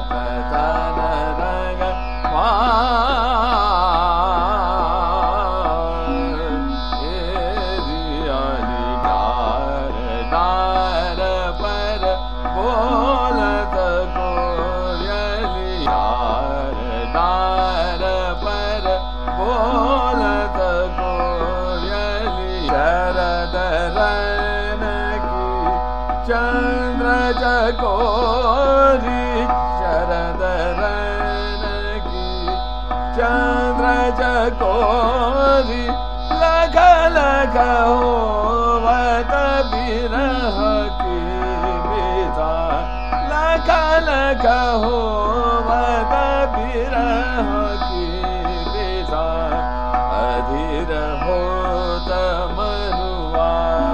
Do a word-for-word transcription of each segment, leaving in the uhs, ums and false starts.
चंद्र चकोरी शरद रैन की चंद्र चकोरी लख लख होवत बिरह की बिदा लख लख होवत बिरह की बिदा अधीर होत मनुआ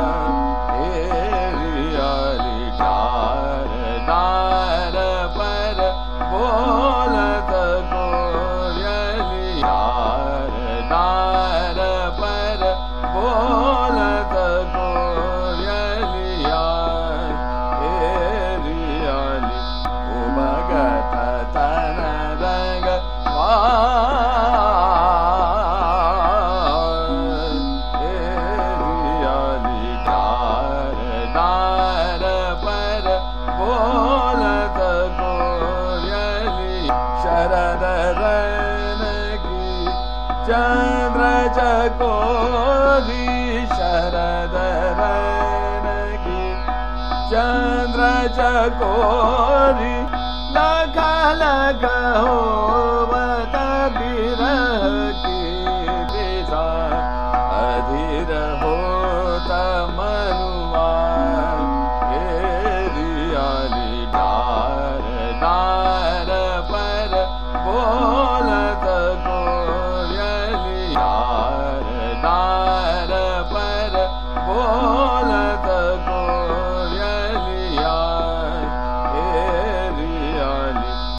दार पर बोलत कोयली यार दार पर बोलत कोयली यार एरियाली उमगत तन रंग एरियाली दार दार पर बोलत कोयली शरद रैन की चंद्र चकोरी शरद रैन की चंद्र चकोरी लख लख हो